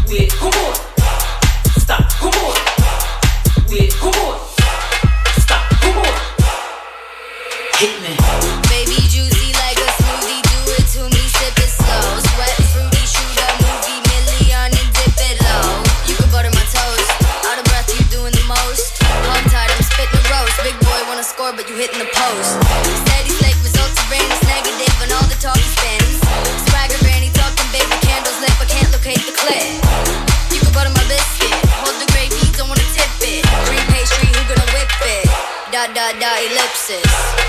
Wait, come on. Stop, come on. Wait, come on. Stop, come on. Hit me. Baby juicy like a smoothie, do it to me, sip it slow. Sweat fruity, shoot a movie, million and dip it low. You can butter my toast, out of breath, you doing the most. Hog tight, I'm spitting the roast. Big boy wanna score, but you hitting the post. Steady slate, results are rain, it's negative, and all the talk is spins. Swagger granny talking, baby candles lit, but can't locate the clip. You can butter my biscuit, hold the gravy, don't wanna tip it. Green pastry, who gonna whip it? Dot dot dot ellipsis.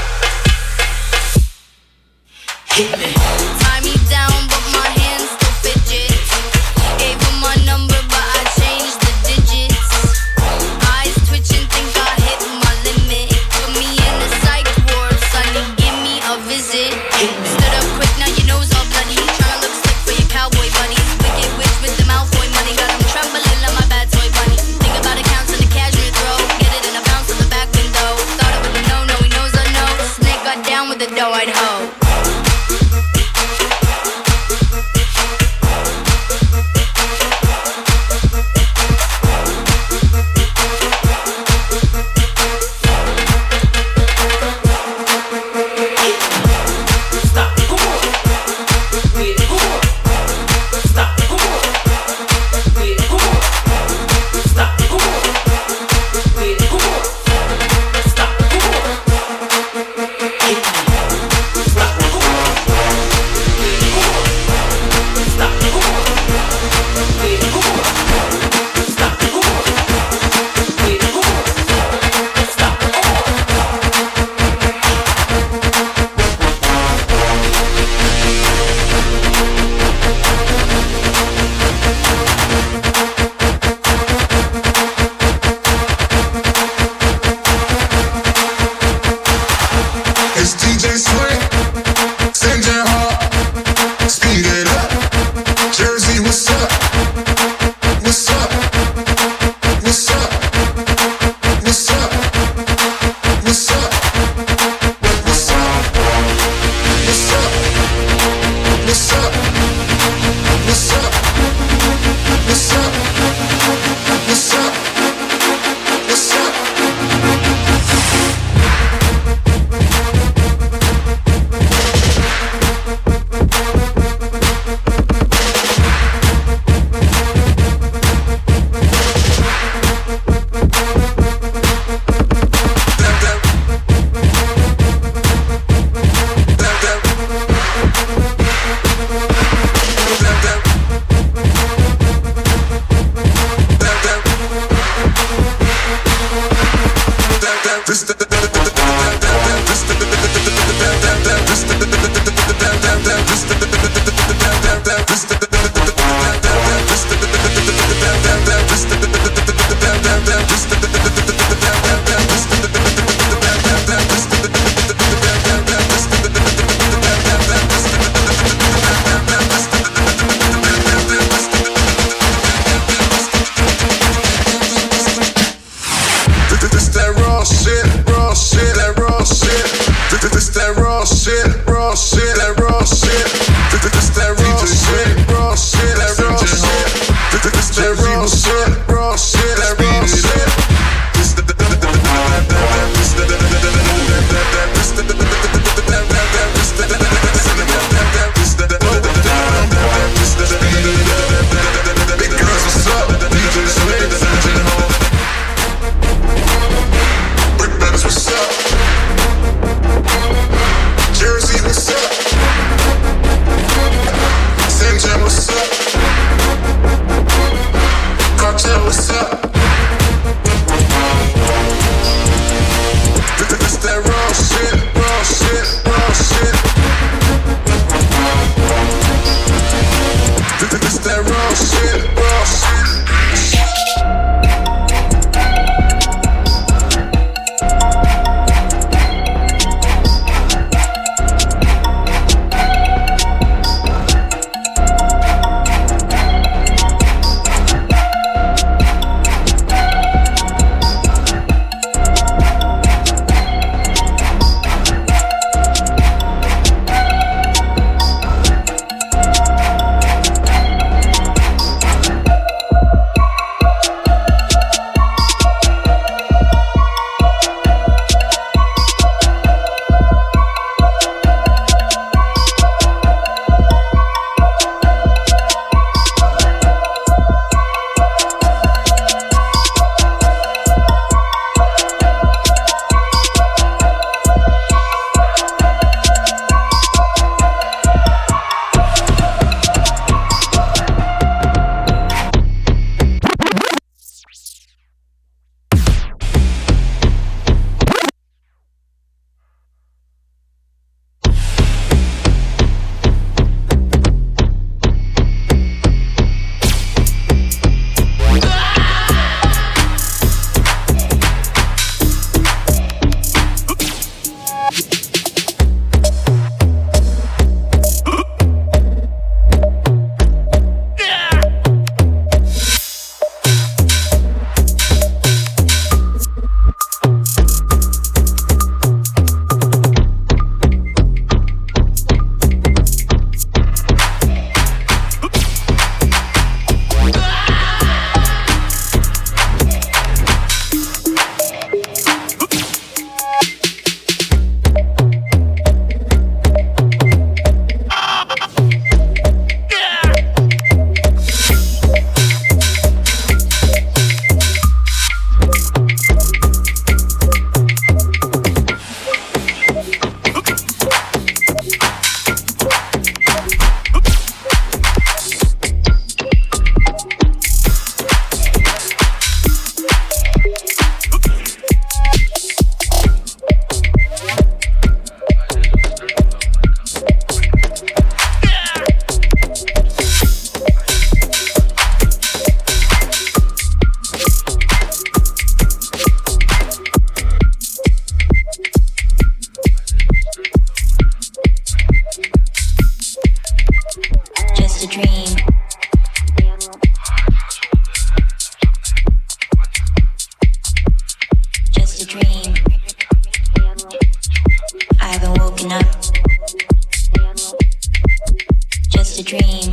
Hit me. Tie me down, but my hands still fidget. Gave him my number, but I changed the digits. Eyes twitching, think I hit my limit. Put me in the psych ward, sonny, give me a visit. Stood up quick, now your nose all bloody. Tryna look slick for your cowboy buddies. Wicked witch with the Malfoy money. Got him trembling like my bad toy bunny. Think about it, counts in the cashmere throw. Get it in a bounce on the back window. Thought it was a no, he knows I know. Snake got down with the dough, I'd hoe. woken up. Just a dream.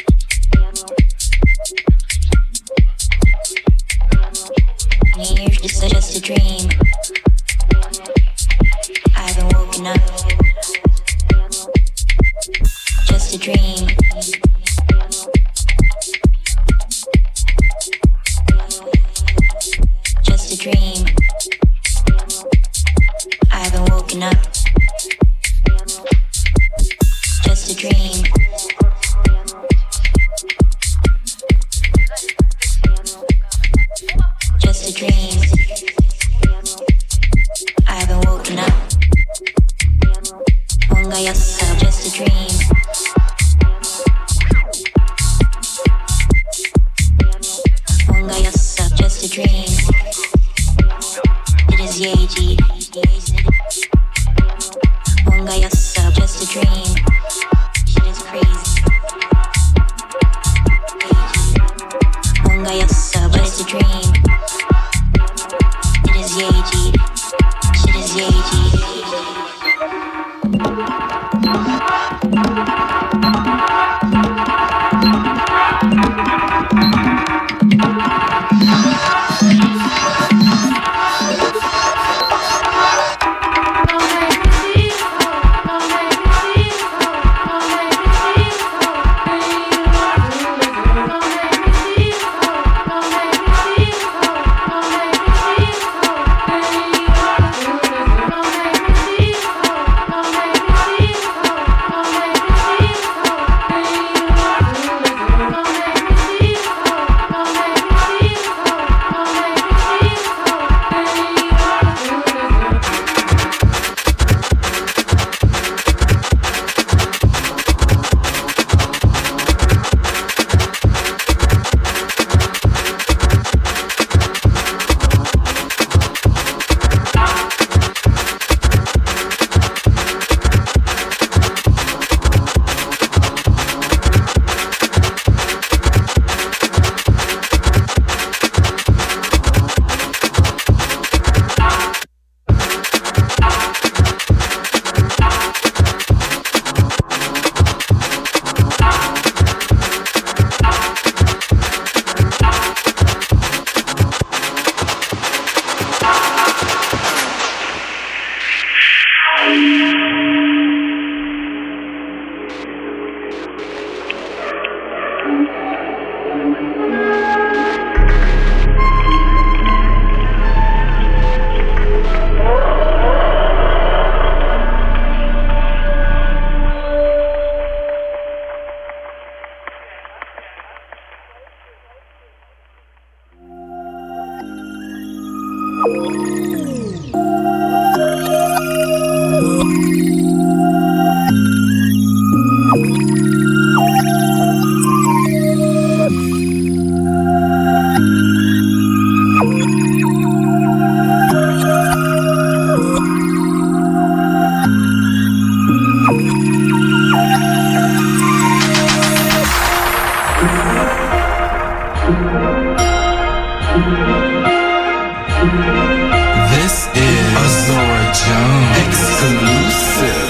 It's just a dream. I haven't woken up. Just a dream. Just a dream. I haven't woken up. Just a dream. Just a dream. I haven't woken up. Wonga yasa, just a dream. Wonga yasa, just a dream. It is Yeji. Wonga yasa, just a dream. Shit is crazy. Wonga yasa, just a dream. It is Yeji. Shit is Yeji. This is Azora Jones exclusive.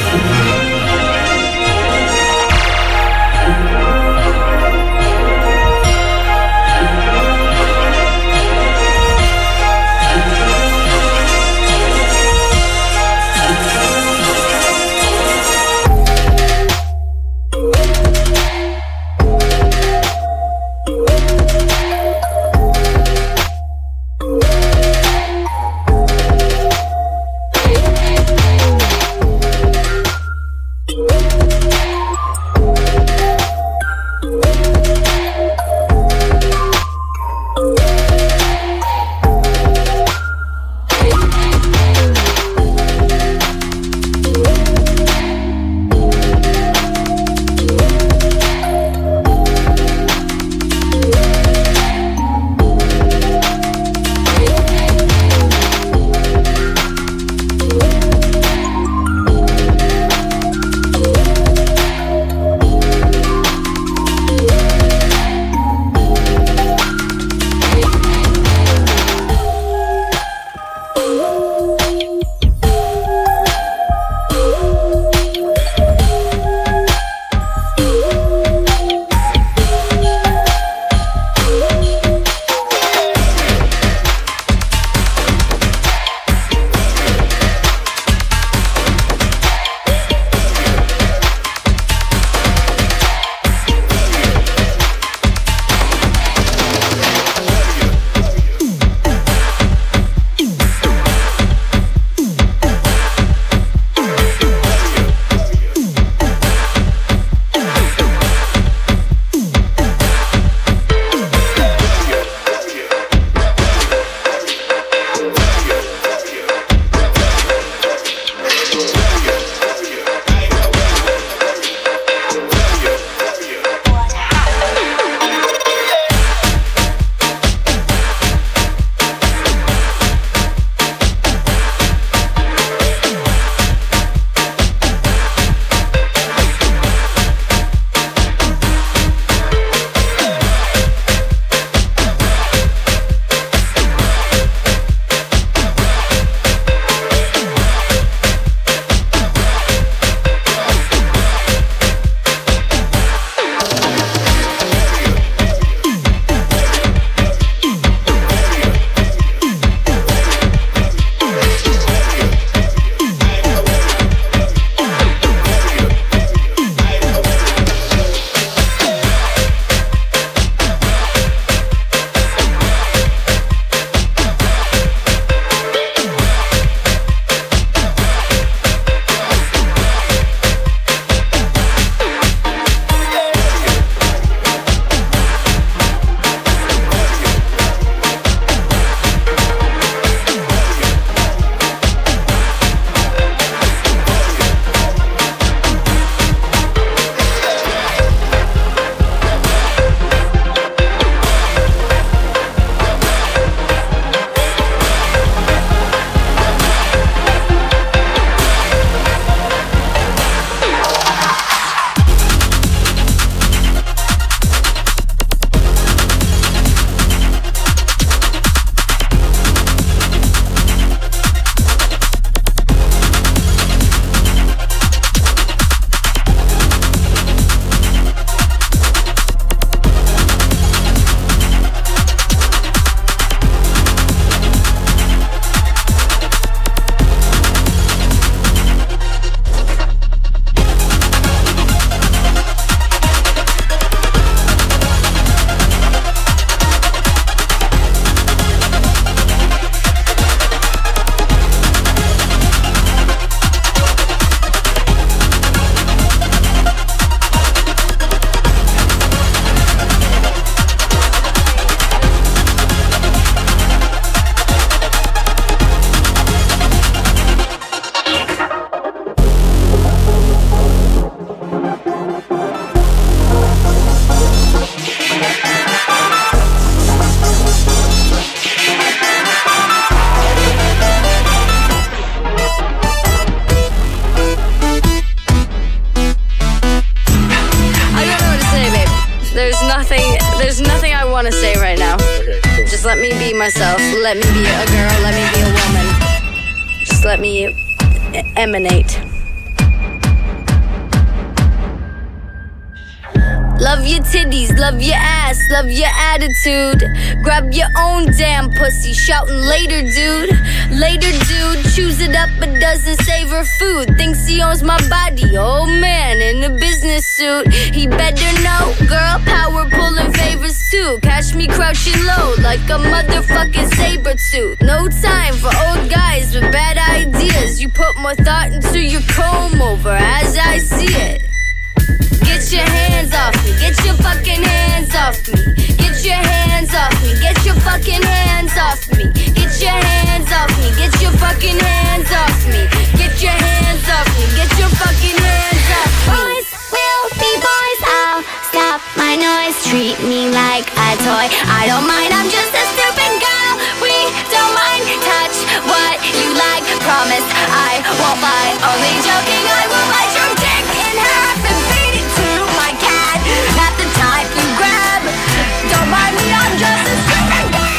want to say right now. Okay, cool. Just let me be myself. Let me be a girl. Let me be a woman. Just let me emanate. Love your titties, love your ass, love your attitude. Grab your own damn pussy, shouting later, dude. Later, dude, chews it up but doesn't savor food. Thinks he owns my body, oh man, in a business suit. He better know, girl, power pulling favors too. Catch me crouching low like a motherfucking saber tooth. No time for old guys with bad ideas. You put more thought into your comb over as I see it. Get your hands off me, get your fucking hands off me. Get your hands off me, get your fucking hands off me. Get your hands off me, get your fucking hands off me. Get your hands off me, get your fucking hands off me. Boys will be boys, I'll stop my noise. Treat me like a toy, I don't mind, I'm just a stupid girl. We don't mind, touch what you like. Promise I won't bite, only joking, I will bite your dick in half and feed it to my cat. Not the type you grab, don't mind me, I'm just a stupid girl.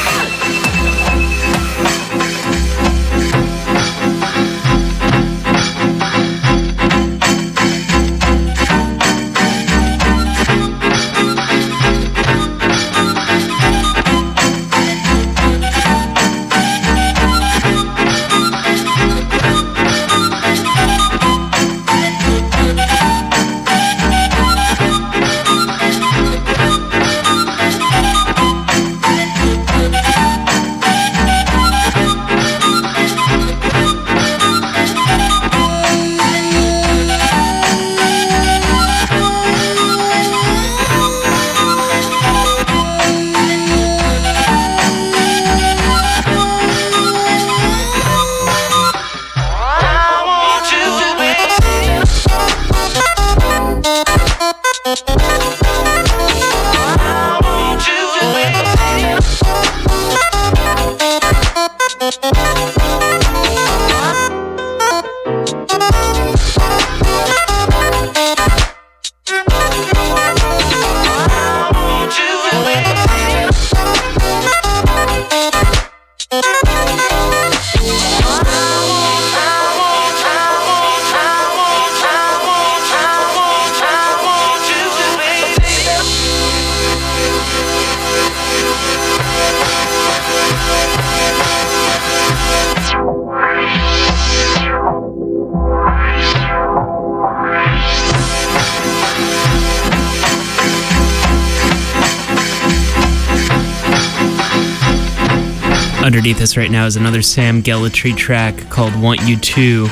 Underneath us right now is another Sam Gellatree track called Want You To.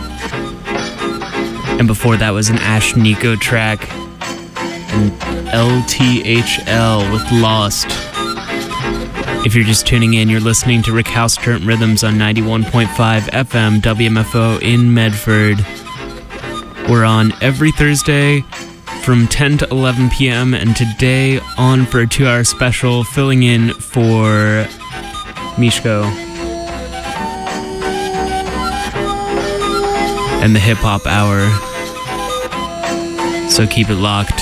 And before that was an Ash Nico track. And LTHL with Lost. If you're just tuning in, you're listening to Recalcitrant Rhythms on 91.5 FM WMFO in Medford. We're on every Thursday from 10 to 11 p.m. and today on for a 2-hour special, filling in for Mishko and the Hip Hop Hour. So keep it locked.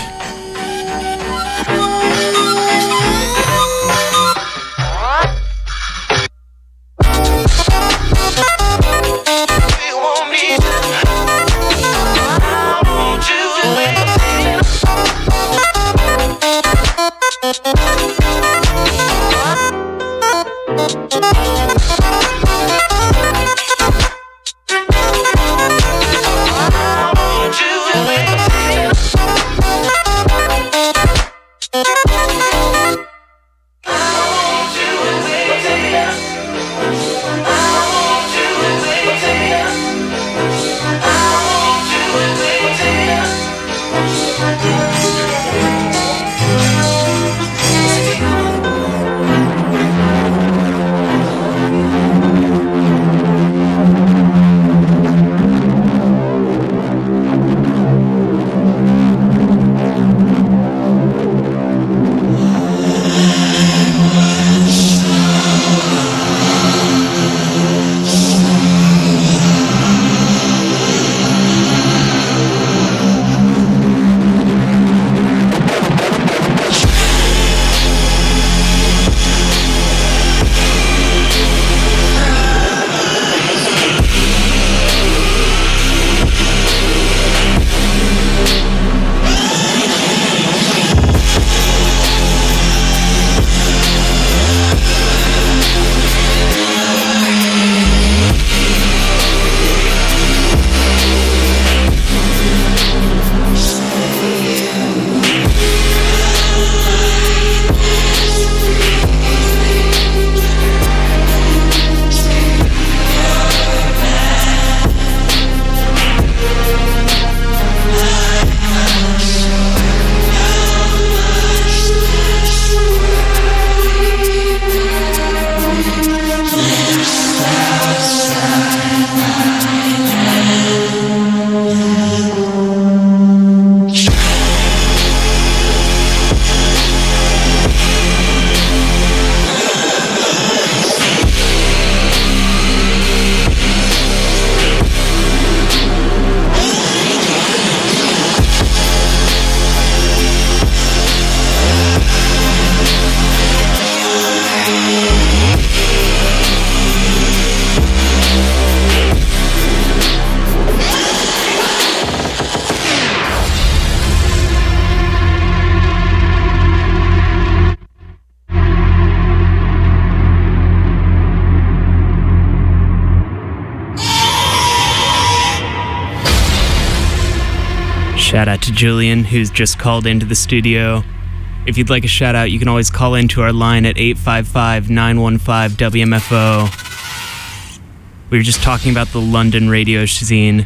Shout out to Julian, who's just called into the studio. If you'd like a shout out, you can always call into our line at 855-915-WMFO. We were just talking about the London radio scene.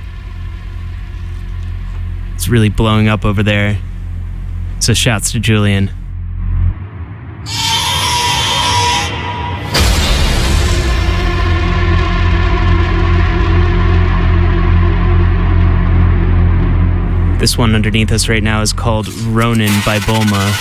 It's really blowing up over there. So shouts to Julian. This one underneath us right now is called Ronin by Bulma.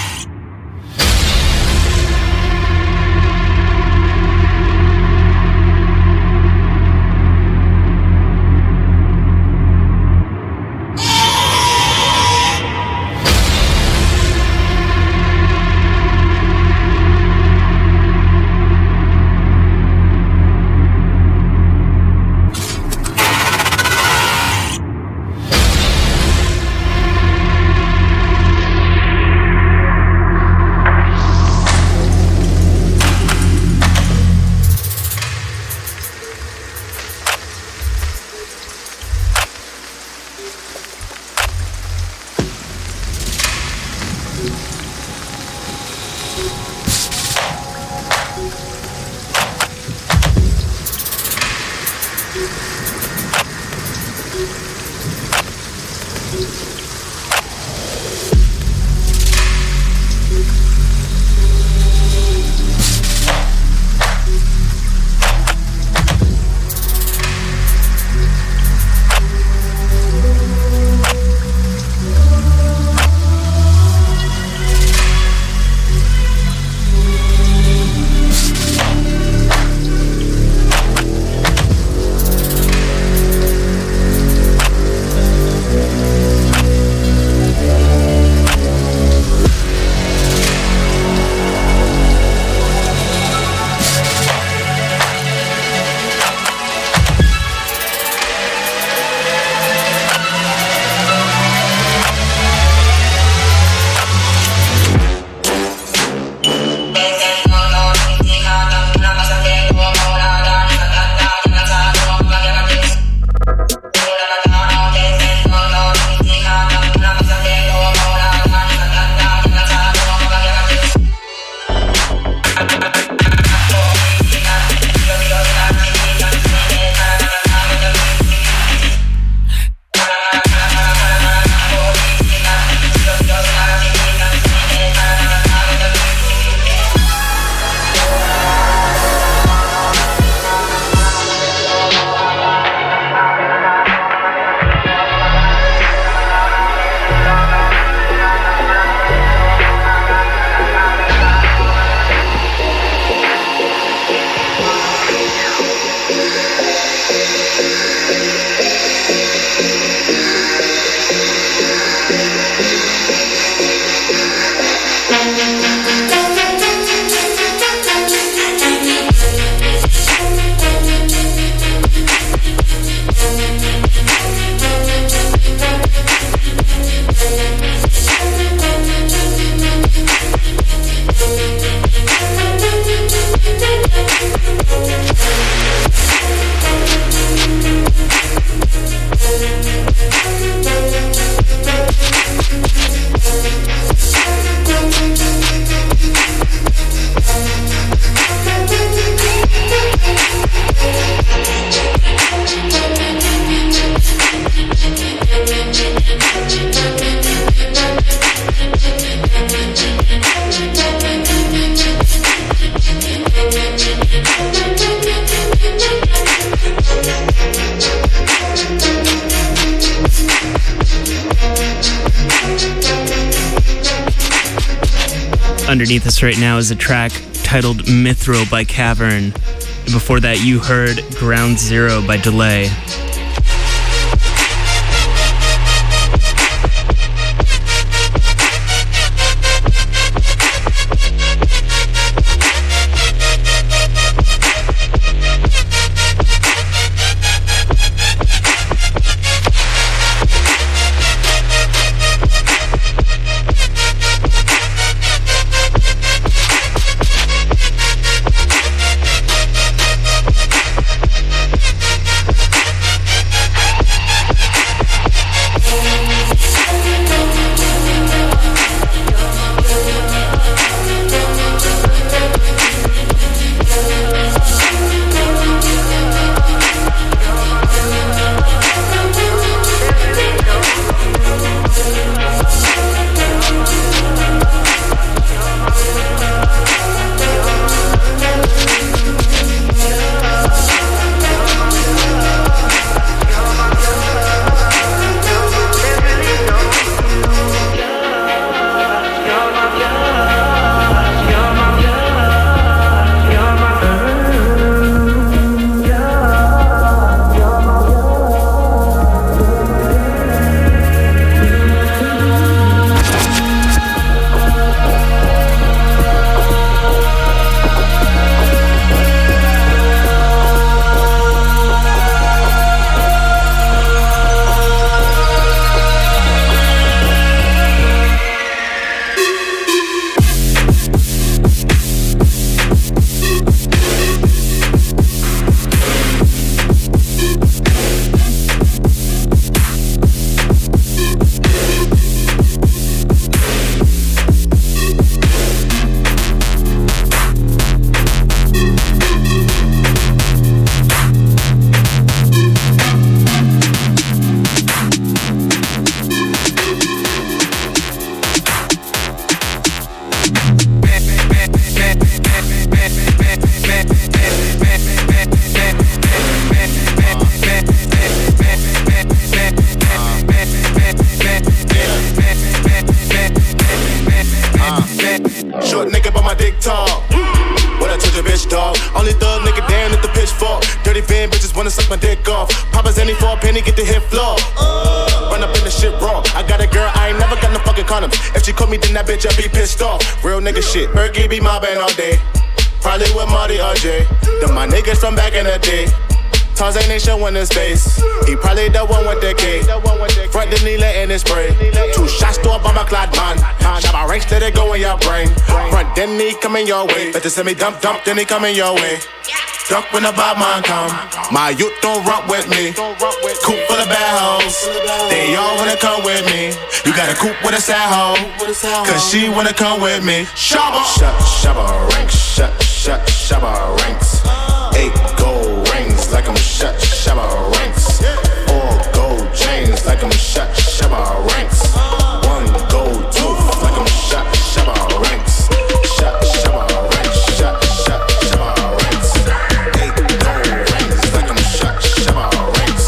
Underneath us right now is a track titled Mithro by Cavern. And before that, you heard Ground Zero by Delay. Short nigga, but my dick tall. What I told your bitch, dog. Only thug nigga down at the pitchfork. Dirty van bitches wanna suck my dick off. Papa's any for a penny, get the hit floor. Run up in the shit raw. I got a girl, I ain't never got no fucking condoms. If she caught me, then that bitch, I'll be pissed off. Real nigga shit. Berkey be mobbing all day. Probably with Marty or Jay. Them my niggas from back in the day. Tarzan ain't showing his face. He probably the one with the K. Front the knee letting it spray. 2 shots to a bomber clad man. Now my ranks let it go in your brain. Front then he coming your way. Better send me dump, then he coming your way. Duck when the bad man come. My youth don't rock with me. Coop full of bad hoes. They all wanna come with me. You got a coop with a sad hoe. Cause she wanna come with me. Shabba. Shabba ranks. Shabba ranks. 8 gold rings like I'm Shabba ranks. 4 gold chains like I'm Shabba ranks. 1 gold tooth like I'm Shabba ranks. Shabba ranks. Shabba ranks. 8 gold rings like I'm Shabba ranks.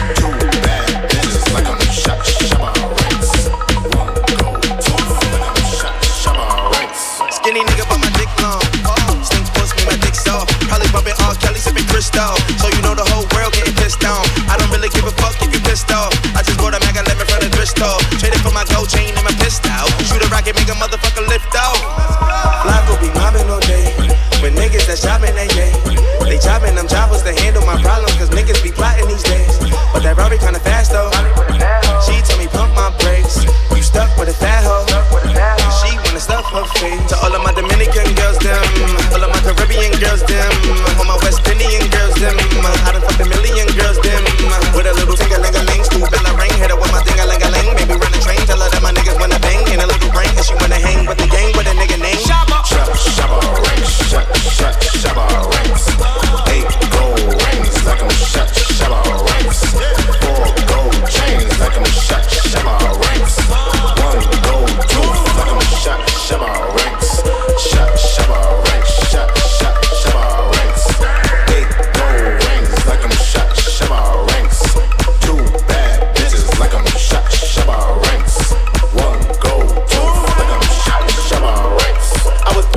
2 bad bitches like I'm Shabba ranks. 1 gold tooth like I'm Shabba ranks. Skinny nigga but my dick long. Stinks post me, my dick soft. Probably bumping all Kelly sipping Cristal. So you know the whole world getting pissed on. I don't really give a fuck if you pissed off. I just bought a Mac 11 from the thrift store. Traded for my gold chain and my pistol. Shoot a rocket, make a motherfucker lift off. Flocko be mobbing all day. With niggas that shopping they day. They chopping them choppers to handle my problems. Cause niggas be plotting these days. But that Rory kinda fast though. She told me pump my brakes. You stuck with a fat hoe. She wanna stuff her face. To all of my Dominican girls them. All of my Caribbean girls them. All my West Indian girls them. I done fucked a million girls them. With a little ting-a-ling-a-ling. Stu Bella ring. Hit her with my ding-a-ling-a-ling. Maybe run a train. Tell her that my niggas wanna bang. In a little brain. And she wanna hang with the gang. With a nigga name Shabba. Shabba ranks. Shabba ranks. 8 gold rings like I'm Shabba ranks. 4 gold chains like I'm Shabba ranks. 1 gold tooth like I'm Shabba ranks. Shabba ranks. Shabba ranks. 8 gold rings like I'm Shabba ranks. 2 bad bitches like I'm Shabba ranks. 1 gold tooth like I'm Shabba ranks. I was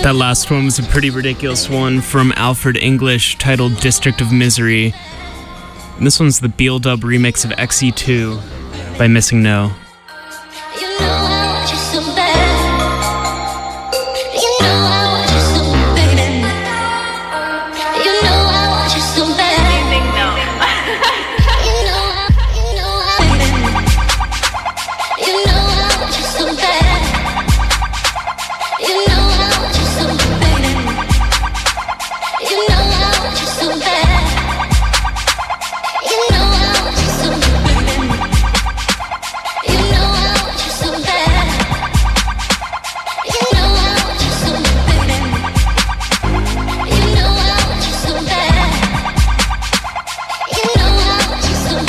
That last one was a pretty ridiculous one from Alfred English titled District of Misery. And this one's the Beal Dub remix of XE2 by Missing No. You know I want you so bad. You know I want you so bad. You know I want you so bad. Missing No. You know I want you so bad. You know I want you so bad. You know I want you so bad. You know I want you so bad. You know I want you so bad. You know I want you so bad. You know I want you so bad. You know I want you so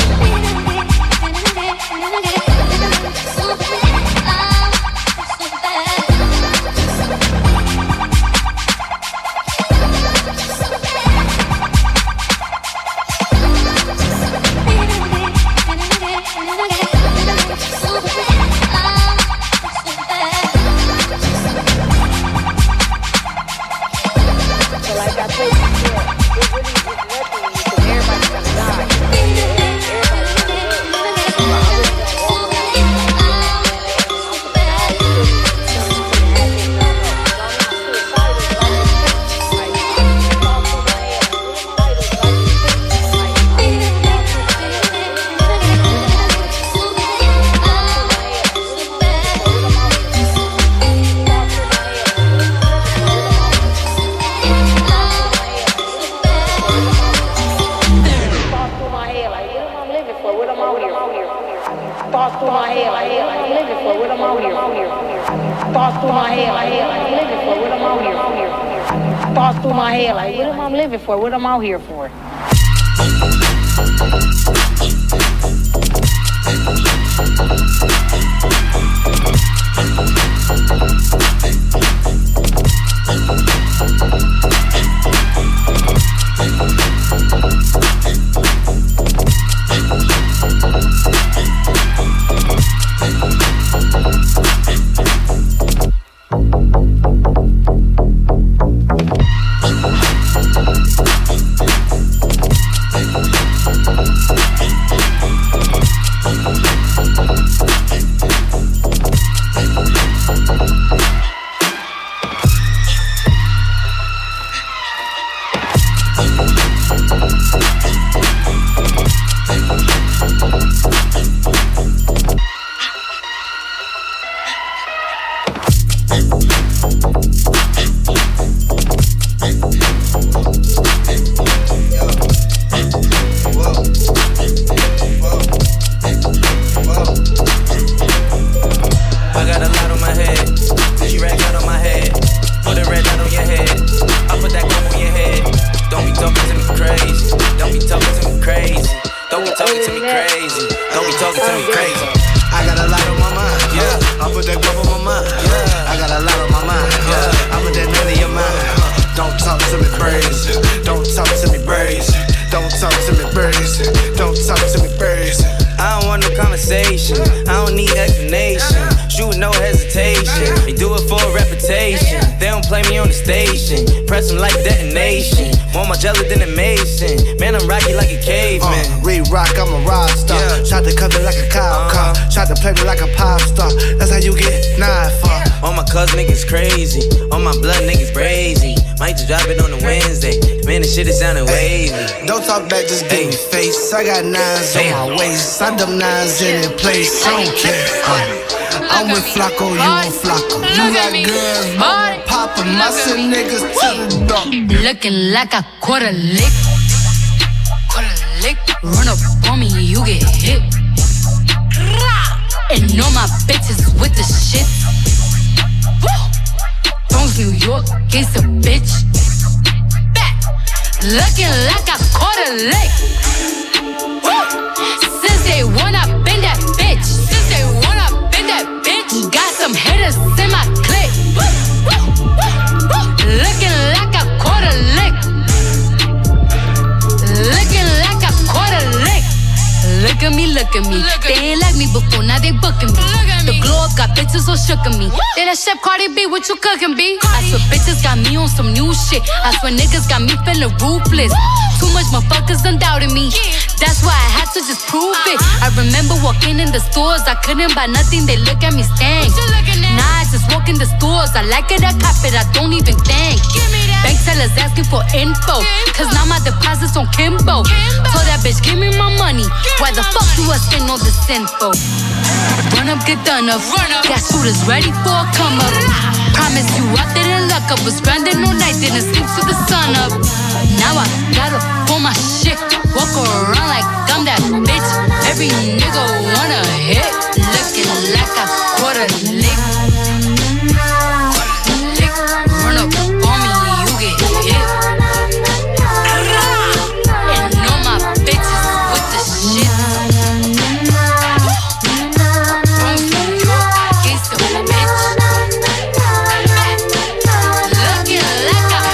What I'm out here for? I got nines on my waist, I dumb nines in the place, I don't care. I'm with Flacco, you on Flacco. You got girls, mama, papa, my son niggas to the door. Looking like a quarter lick. Run up on me, you get hit. And all my bitches with the shit. Bronx, New York, case a bitch. Looking like a quarter lick. Since they wanna bend that bitch. Got some hitters in my clique. Looking like a quarter lick. Looking like a quarter lick. me, look at me. They ain't like me before, now they booking me. The glow up got bitches so shook at me. They that chef Cardi B, what you cooking, B? I swear bitches got me on some new shit. I swear niggas got me feeling ruthless. Too much motherfuckers done doubted me. That's why I had to just prove it. I remember walking in the stores, I couldn't buy nothing, they look at me stank. Nah, I just walk in the stores, I like it, I cop it, I don't even think. Bank tellers asking for info, cause now my deposit's on Kimbo. Told that bitch, give me my money. Why the fuck do I spend all this info? Run up, get done up. Got shooters ready for a come up. Promise you I didn't luck up. Was grinding all night, didn't sleep till the sun up. Now I gotta pull my shit. Walk around like I'm that bitch. Every nigga wanna hit. Looking like I caught a lick. Run up on me, you get hit. And all my bitches with the shit. From New York, get some bitch. Looking like I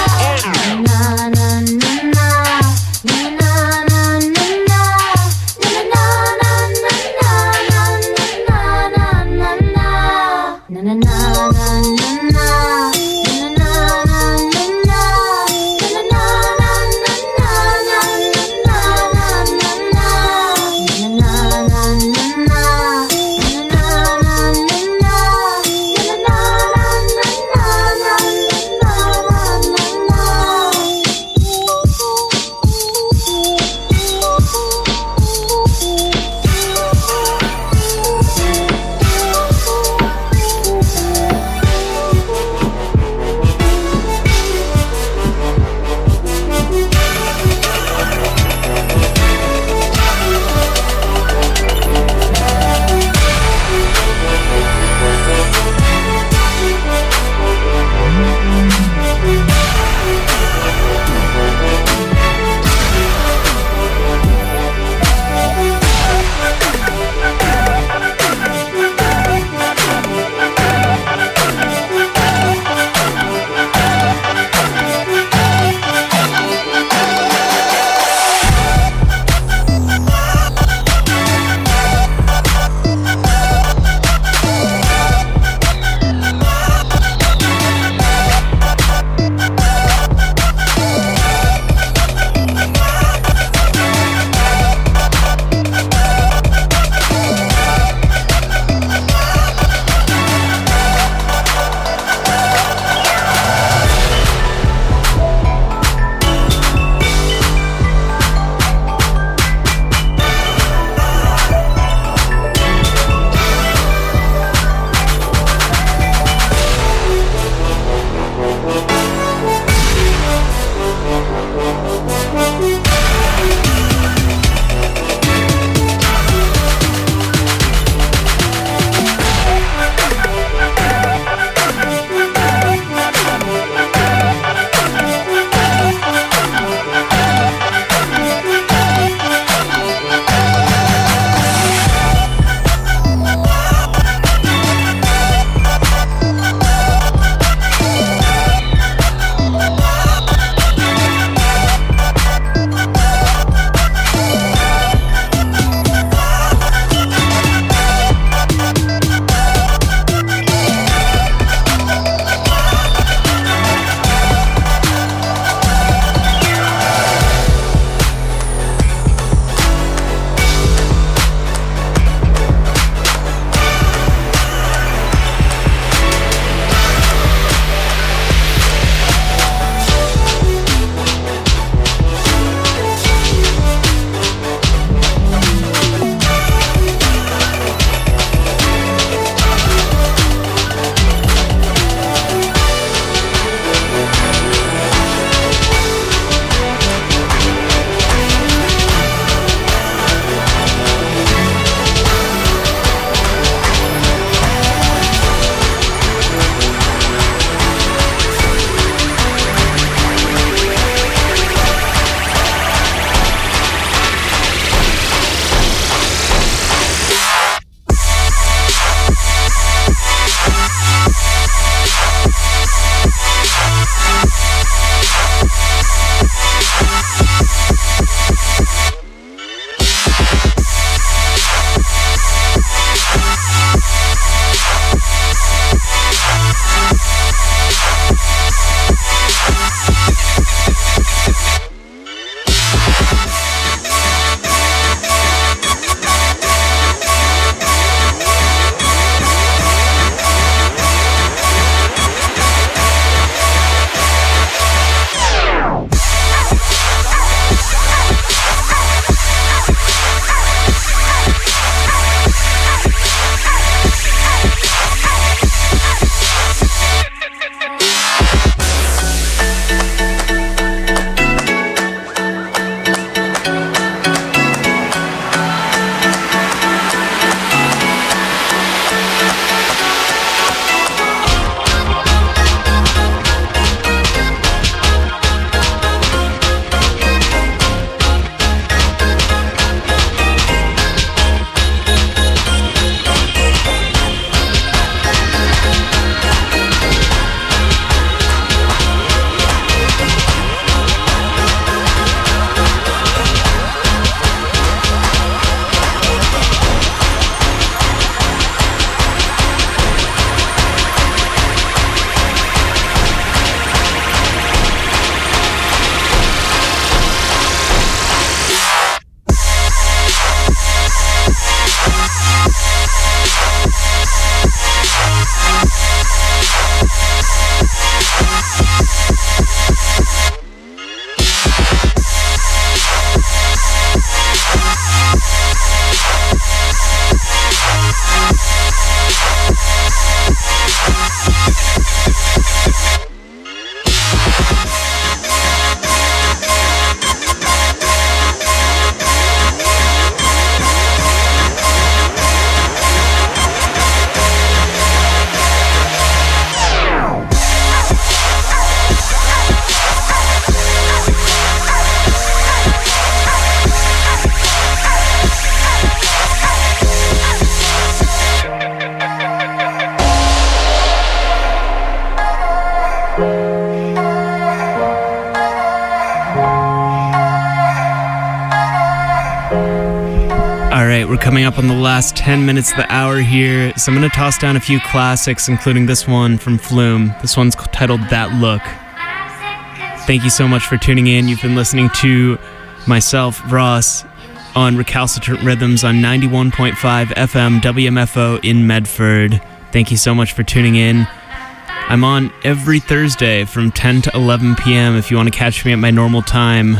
All right, we're coming up on the last 10 minutes of the hour here, so I'm going to toss down a few classics, including this one from Flume. This one's titled That Look. Thank you so much for tuning in. You've been listening to myself, Ross, on Recalcitrant Rhythms on 91.5 FM WMFO in Medford. Thank you so much for tuning in. I'm on every Thursday from 10 to 11 p.m. if you want to catch me at my normal time.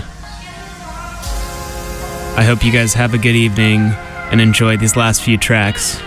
I hope you guys have a good evening and enjoy these last few tracks.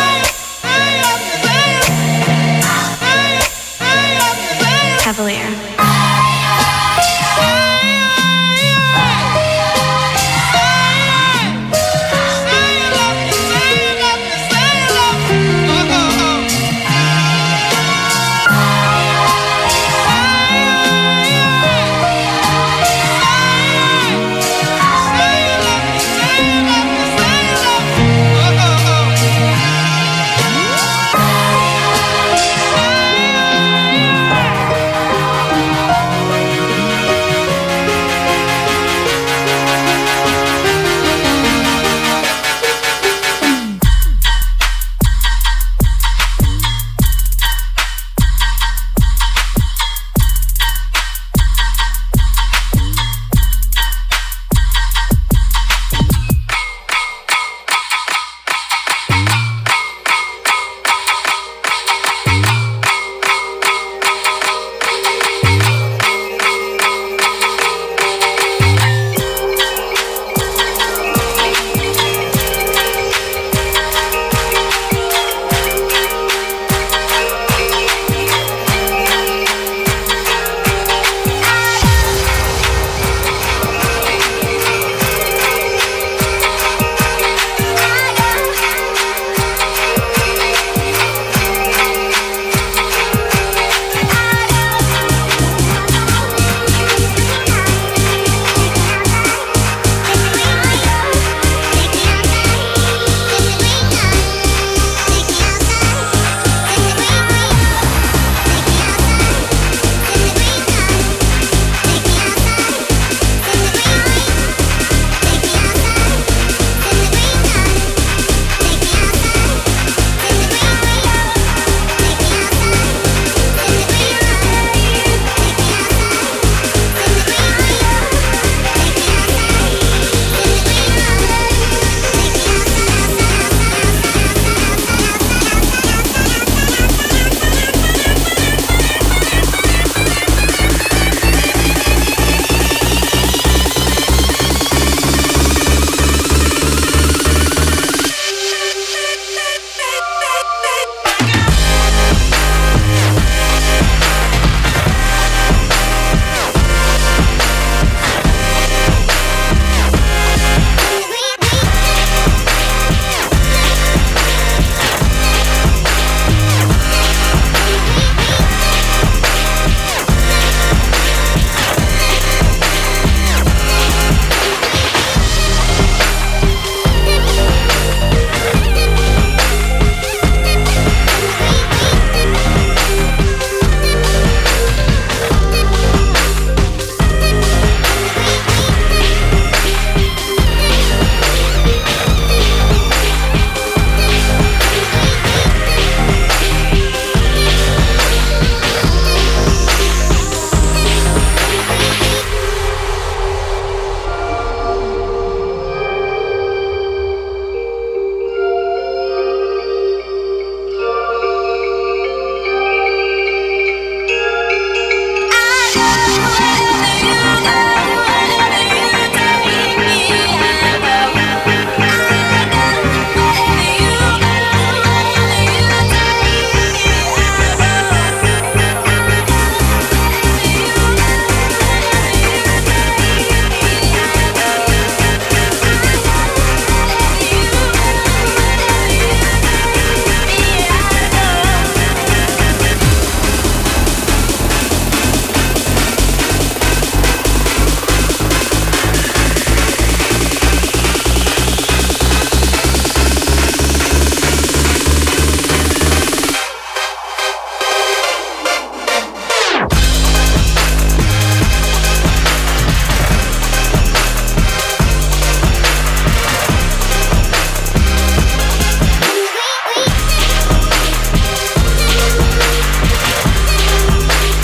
Cavalier.